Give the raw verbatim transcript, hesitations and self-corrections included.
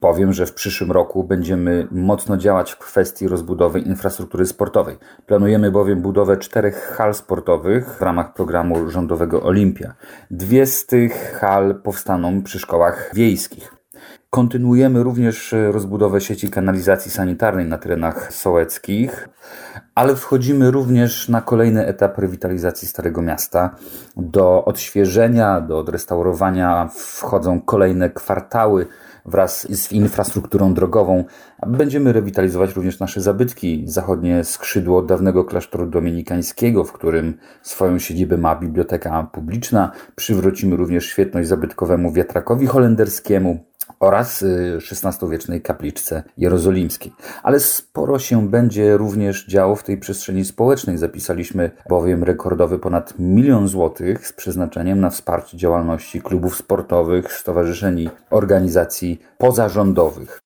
Powiem, że w przyszłym roku będziemy mocno działać w kwestii rozbudowy infrastruktury sportowej. Planujemy bowiem budowę czterech hal sportowych w ramach programu rządowego Olimpia. Dwie z tych hal powstaną przy szkołach wiejskich. Kontynuujemy również rozbudowę sieci kanalizacji sanitarnej na terenach sołeckich, ale wchodzimy również na kolejny etap rewitalizacji Starego Miasta. Do odświeżenia, do odrestaurowania wchodzą kolejne kwartały wraz z infrastrukturą drogową. Będziemy rewitalizować również nasze zabytki. Zachodnie skrzydło dawnego klasztoru dominikańskiego, w którym swoją siedzibę ma biblioteka publiczna. Przywrócimy również świetność zabytkowemu wiatrakowi holenderskiemu oraz szesnastowiecznej kapliczce jerozolimskiej. Ale sporo się będzie również działo w tej przestrzeni społecznej. Zapisaliśmy bowiem rekordowy ponad milion złotych z przeznaczeniem na wsparcie działalności klubów sportowych, stowarzyszeń i organizacji pozarządowych.